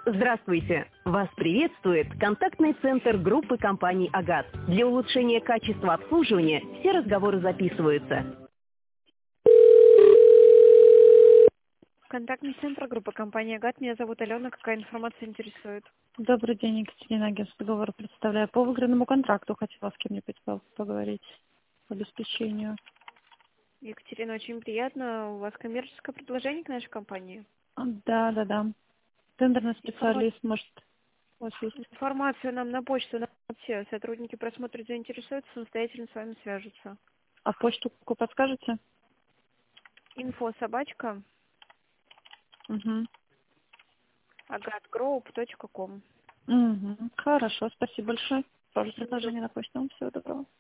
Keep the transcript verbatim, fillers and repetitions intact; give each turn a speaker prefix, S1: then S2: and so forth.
S1: Здравствуйте! Вас приветствует контактный центр группы компаний «Агат». Для улучшения качества обслуживания все разговоры записываются.
S2: Контактный центр группы компании «Агат». Меня зовут Алена. Какая информация интересует?
S3: Добрый день, Екатерина, агентство договора представляю. По выигранному контракту хотела с кем-нибудь по- поговорить по обеспечению.
S2: Екатерина, очень приятно. У вас коммерческое предложение к нашей компании?
S3: А, Да, да, да. Тендерный
S2: Информа-
S3: специалист, может, у вас есть?
S2: Информацию нам на почту, на все сотрудники просмотра заинтересуются, самостоятельно с вами свяжутся.
S3: А почту какую подскажете?
S2: Инфо собачка
S3: Угу.
S2: агатгроуп точка ком.
S3: Угу. Хорошо, спасибо большое. Тоже предложение на почту. Всего доброго.